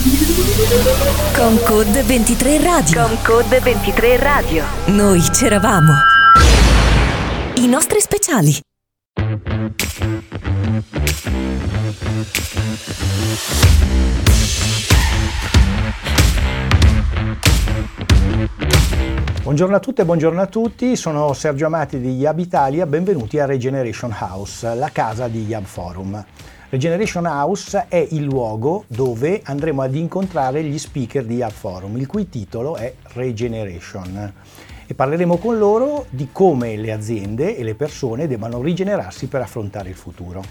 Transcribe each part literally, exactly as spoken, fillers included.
Con Code ventitré Radio. Con Code ventitré Radio. Noi c'eravamo. I nostri speciali. Buongiorno a tutte e buongiorno a tutti, sono Sergio Amati di Yab Italia, benvenuti a Regeneration House, la casa di Yab Forum. Regeneration House è il luogo dove andremo ad incontrare gli speaker di Yab Forum, il cui titolo è Regeneration. E parleremo con loro di come le aziende e le persone debbano rigenerarsi per affrontare il futuro.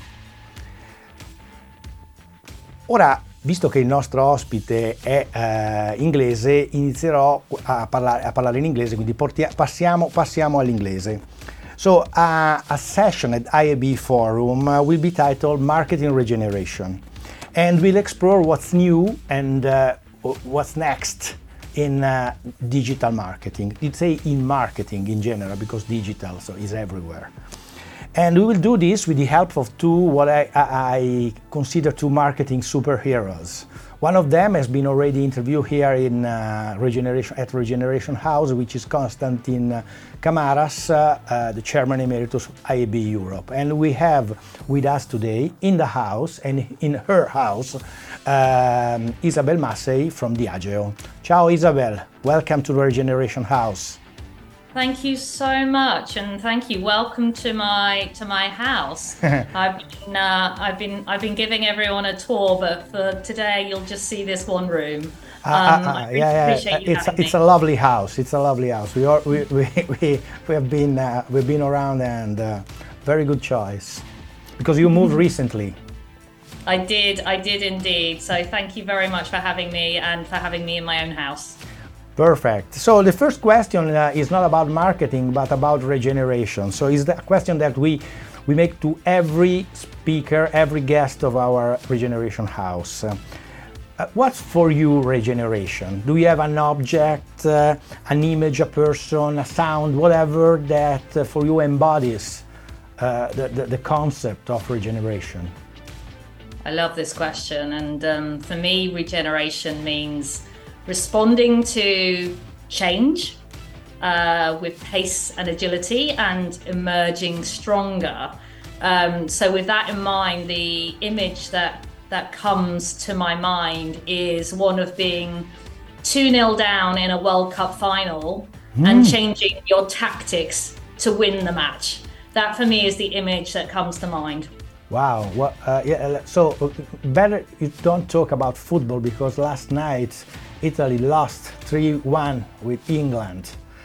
Ora, visto che il nostro ospite è uh, inglese, inizierò a parlare, a parlare in inglese, quindi portia, passiamo, passiamo all'inglese. So, uh, a session at I A B Forum uh, will be titled Marketing Regeneration, and we'll explore what's new and uh, what's next in uh, digital marketing. You'd say in marketing in general, because digital so is everywhere. And we will do this with the help of two what I, I consider two marketing superheroes. One of them has been already interviewed here in uh, Regeneration at Regeneration House, which is Constantin uh, Kamaras, uh, uh, the Chairman Emeritus of I A B Europe. And we have with us today in the house and in her house, um, Isabel Massey from Diageo. Ciao Isabel, welcome to Regeneration House. Thank you so much, and thank you. Welcome to my to my house. I've been uh, I've been I've been giving everyone a tour, but for today you'll just see this one room. Um, uh, uh, I really yeah, yeah. appreciate you It's having it's me. a lovely house. It's a lovely house. We are we we we, we have been uh, we've been around and uh, very good choice because you moved recently. I did, I did indeed. So thank you very much for having me and for having me in my own house. Perfect. So the first question uh, is not about marketing, but about regeneration. So it's the question that we we make to every speaker, every guest of our Regeneration House. Uh, what's for you regeneration? Do you have an object, uh, an image, a person, a sound, whatever that uh, for you embodies uh, the, the, the concept of regeneration? I love this question, and um, for me, regeneration means responding to change uh, with pace and agility and emerging stronger. Um, so with that in mind, the image that, that comes to my mind is one of being two nil down in a World Cup final mm. and changing your tactics to win the match. That for me is the image that comes to mind. Wow, well, uh, yeah, so better you don't talk about football because last night Italy lost three one with England.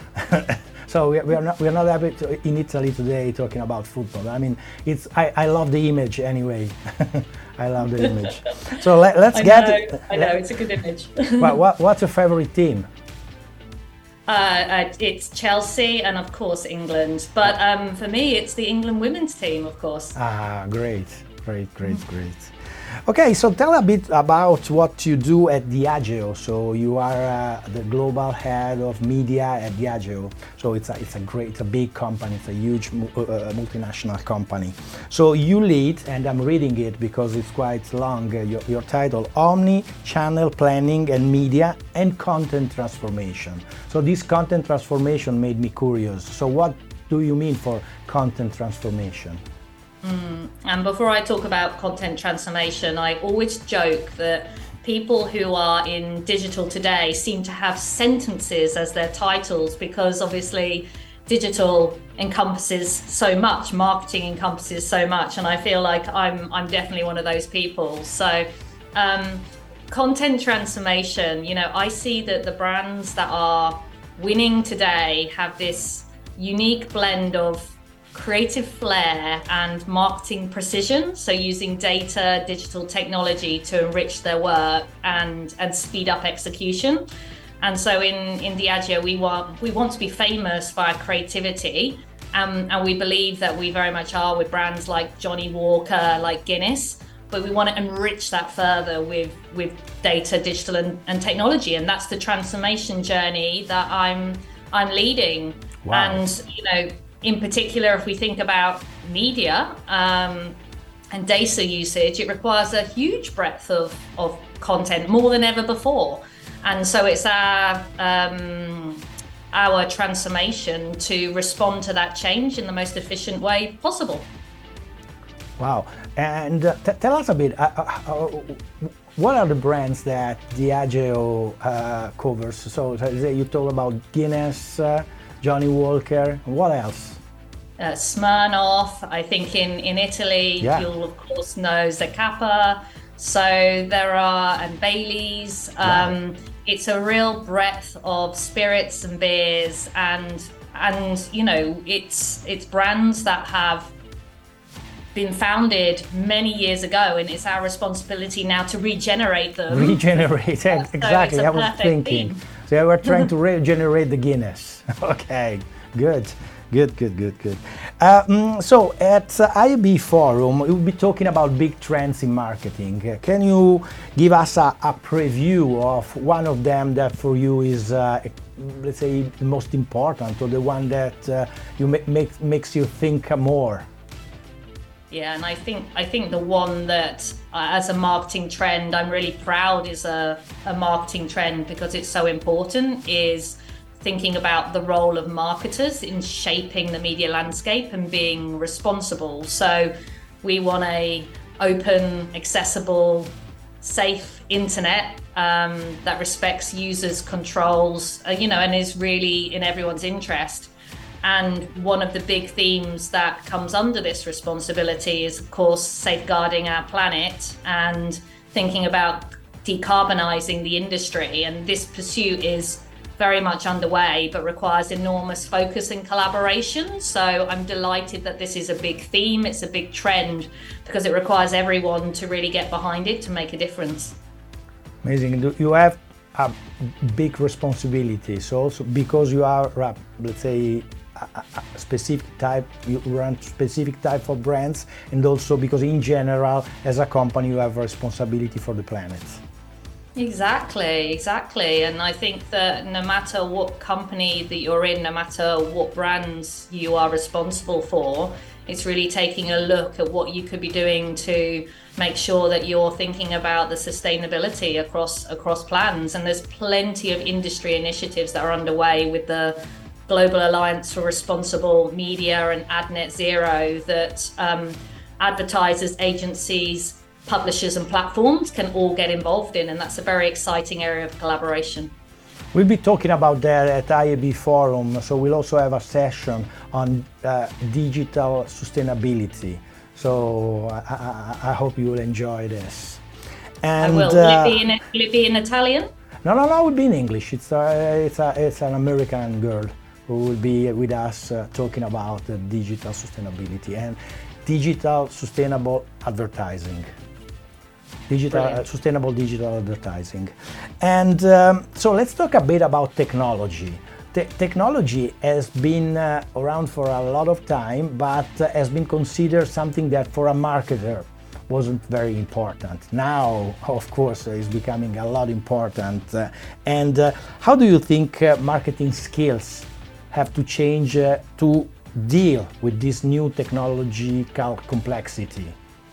So we, we are not we are not happy to, in Italy today talking about football. I mean, it's I, I love the image anyway. I love the image. So let, let's I get. Know, I know it's a good image. what, what what's your favorite team? Uh, uh, it's Chelsea and of course England, but um, for me it's the England women's team, of course. Ah, great, great, great, mm-hmm. great. Okay, so tell a bit about what you do at Diageo. So you are uh, the global head of media at Diageo. So it's a, it's a great, it's a big company, it's a huge uh, multinational company. So you lead, and I'm reading it because it's quite long, uh, your, your title, Omni-Channel Planning and Media and Content Transformation. So this content transformation made me curious. So what do you mean for content transformation? Mm. And before I talk about content transformation, I always joke that people who are in digital today seem to have sentences as their titles because obviously digital encompasses so much, marketing encompasses so much, and I feel like I'm I'm definitely one of those people. So um, content transformation, you know, I see that the brands that are winning today have this unique blend of creative flair and marketing precision, so using data, digital technology to enrich their work and and speed up execution. And so in in Diageo we want we want to be famous for our creativity, um, and we believe that we very much are with brands like Johnny Walker, like Guinness, but we want to enrich that further with with data, digital and, and technology, and that's the transformation journey that I'm I'm leading. Wow. And you know, in particular, if we think about media, um, and data usage, it requires a huge breadth of, of content, more than ever before. And so it's our um, our transformation to respond to that change in the most efficient way possible. Wow. And uh, t- tell us a bit, uh, uh, what are the brands that Diageo uh, covers? So, so you talk about Guinness, uh, Johnny Walker, what else? Uh, Smirnoff, I think in, in Italy, yeah. You'll of course know Zacapa. So there are, and Bailey's. Um, wow. It's a real breadth of spirits and beers, and and you know, it's it's brands that have been founded many years ago, and it's our responsibility now to regenerate them. Regenerate, so exactly. I was thinking. Theme. So we're trying to regenerate the Guinness. Okay, good. Good, good, good, good. Uh, mm, so at uh, I A B Forum, we'll be talking about big trends in marketing. Uh, can you give us a, a preview of one of them that for you is, uh, let's say, the most important, or the one that uh, you ma- make, makes you think more? Yeah, and I think I think the one that, uh, as a marketing trend, I'm really proud is a, a marketing trend because it's so important, is thinking about the role of marketers in shaping the media landscape and being responsible. So we want a open, accessible, safe internet um, that respects users' controls, uh, you know, and is really in everyone's interest. And one of the big themes that comes under this responsibility is, of course, safeguarding our planet and thinking about decarbonizing the industry. And this pursuit is very much underway, but requires enormous focus and collaboration. So I'm delighted that this is a big theme, it's a big trend, because it requires everyone to really get behind it to make a difference. Amazing. You have a big responsibility, so also because you are, let's say, a, a specific type, you run specific type of brands, and also because in general, as a company, you have a responsibility for the planet. Exactly, exactly. And I think that no matter what company that you're in, no matter what brands you are responsible for, it's really taking a look at what you could be doing to make sure that you're thinking about the sustainability across across plans. And there's plenty of industry initiatives that are underway with the Global Alliance for Responsible Media and AdNet Zero that um, advertisers, agencies, publishers and platforms can all get involved in, and that's a very exciting area of collaboration. We'll be talking about that at I A B Forum, so we'll also have a session on uh, digital sustainability. So I, I, I hope you will enjoy this. And I will. Will, uh, it be in, will it be in Italian? No, no, no, it will be in English. It's a, it's a, it's an American girl who will be with us uh, talking about uh, digital sustainability and digital sustainable advertising. Digital, uh, sustainable digital advertising. And um, so let's talk a bit about technology. Te- technology has been uh, around for a lot of time, but uh, has been considered something that for a marketer wasn't very important. Now, of course, uh, it's becoming a lot important. Uh, and uh, how do you think uh, marketing skills have to change uh, to deal with this new technological complexity?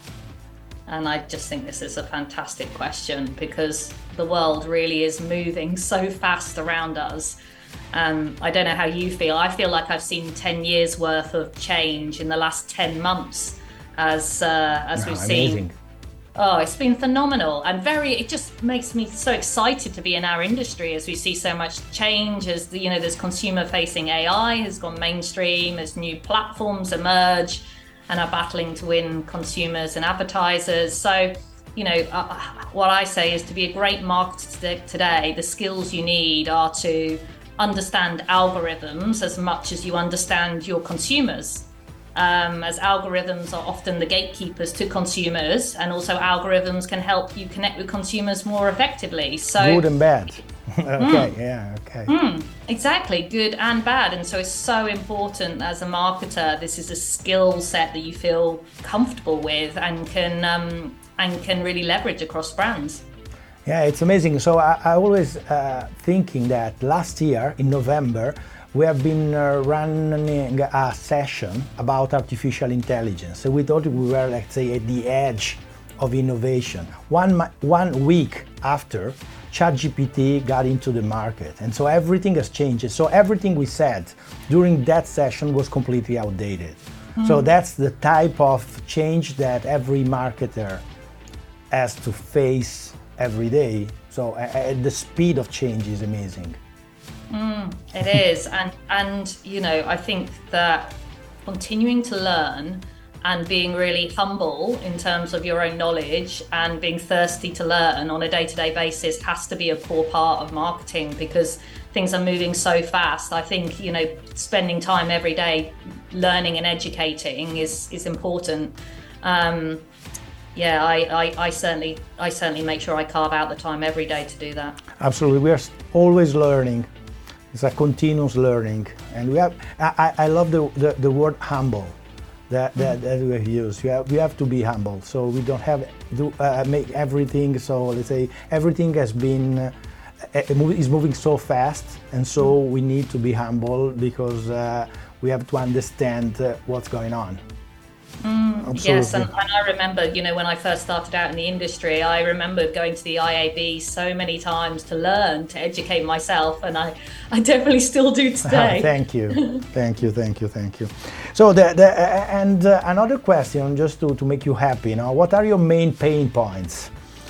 And I just think this is a fantastic question because the world really is moving so fast around us. Um, I don't know how you feel. I feel like I've seen ten years worth of change in the last ten months as uh, as no, we've amazing. seen. Oh, it's been phenomenal and very, it just makes me so excited to be in our industry as we see so much change, as the, you know, there's consumer facing A I has gone mainstream, as new platforms emerge and are battling to win consumers and advertisers. So, you know, uh, what I say is to be a great marketer today, the skills you need are to understand algorithms as much as you understand your consumers. Um, as algorithms are often the gatekeepers to consumers, and also algorithms can help you connect with consumers more effectively. So good and bad. Okay, mm, yeah, okay. Mm, exactly, good and bad. And so it's so important as a marketer, this is a skill set that you feel comfortable with and can um, and can really leverage across brands. Yeah, it's amazing. So I, I always uh, thinking that last year in November, we have been uh, running a session about artificial intelligence. So we thought we were, let's say, at the edge of innovation. One, one week after, ChatGPT got into the market, and so everything has changed. So everything we said during that session was completely outdated. Mm. So that's the type of change that every marketer has to face every day. So uh, the speed of change is amazing. Mm, it is, and and you know, I think that continuing to learn and being really humble in terms of your own knowledge and being thirsty to learn on a day-to-day basis has to be a core part of marketing, because things are moving so fast. I think, you know, spending time every day learning and educating is is important. Um, yeah, I, I, I certainly I certainly make sure I carve out the time every day to do that. Absolutely, we are always learning. It's a continuous learning, and we have. I, I love the, the, the word humble that that, that we use. You have, we have to be humble, so we don't have to uh, make everything. So let's say everything has been uh, is moving so fast, and so we need to be humble because uh, we have to understand uh, what's going on. Mm, yes, and, and I remember, you know, when I first started out in the industry, I remember going to the I A B so many times to learn, to educate myself, and I, I definitely still do today. Thank you, thank you, thank you, thank you. So, the, the, uh, and uh, another question, just to, to make you happy, you know, what are your main pain points?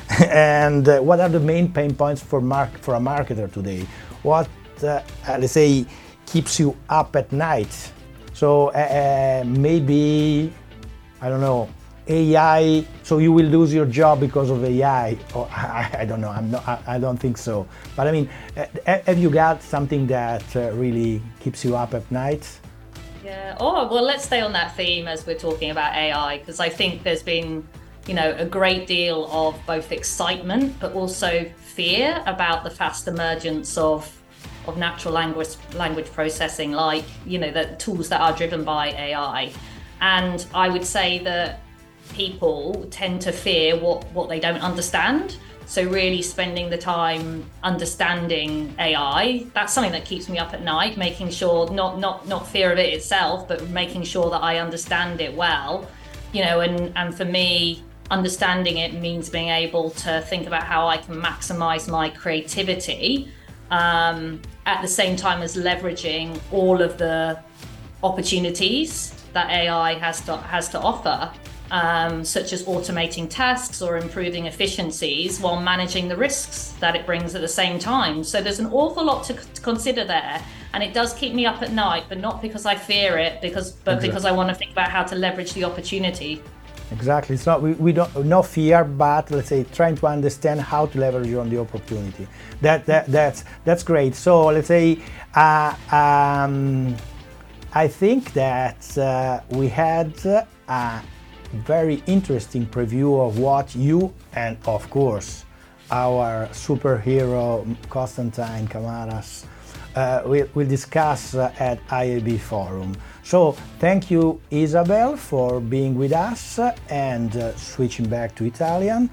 and uh, what are the main pain points for mark for a marketer today? What, uh, uh, let's say, keeps you up at night? So uh, maybe, I don't know, A I, so you will lose your job because of A I, or I, I don't know, I'm not, I, I don't think so. But I mean, uh, have you got something that uh, really keeps you up at night? Yeah, oh, well, let's stay on that theme as we're talking about A I, because I think there's been, you know, a great deal of both excitement, but also fear about the fast emergence of of natural language language processing, like, you know, the tools that are driven by A I. And I would say that people tend to fear what, what they don't understand. So really spending the time understanding A I, that's something that keeps me up at night, making sure, not not not fear of it itself, but making sure that I understand it well. You know, and, and for me, understanding it means being able to think about how I can maximize my creativity, um, at the same time as leveraging all of the opportunities that A I has to, has to offer, um, such as automating tasks or improving efficiencies while managing the risks that it brings at the same time. So there's an awful lot to, to consider there, and it does keep me up at night, but not because I fear it, because but exactly. because I want to think about how to leverage the opportunity. Exactly. It's not we, we don't no fear, but let's say trying to understand how to leverage on the opportunity. That that that's that's great. So let's say uh, um, I think that uh, we had a very interesting preview of what you and of course our superhero Constantine Camaras uh, will will discuss uh, at I A B Forum. So thank you Isabel for being with us, and uh, switching back to Italian.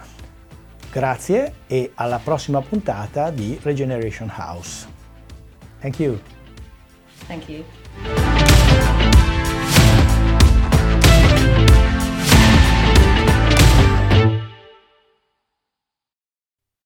Grazie e alla prossima puntata di Regeneration House. Thank you. Thank you.